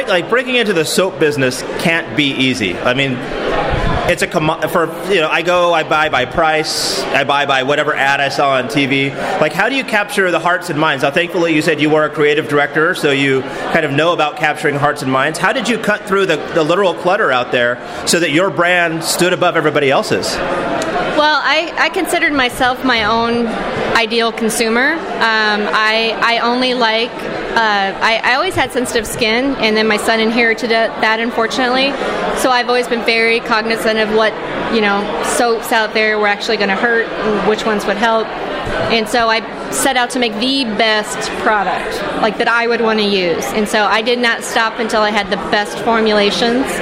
breaking into the soap business can't be easy. I mean, it's I buy by price, I buy by whatever ad I saw on TV. Like, how do you capture the hearts and minds? Now, thankfully, you said you were a creative director, so you kind of know about capturing hearts and minds. How did you cut through the literal clutter out there so that your brand stood above everybody else's? Well, I considered myself my own ideal consumer. I only like... I always had sensitive skin, and then my son inherited that, unfortunately. So I've always been very cognizant of what, soaps out there were actually going to hurt and which ones would help. And so I set out to make the best product, like that I would want to use. And so I did not stop until I had the best formulations.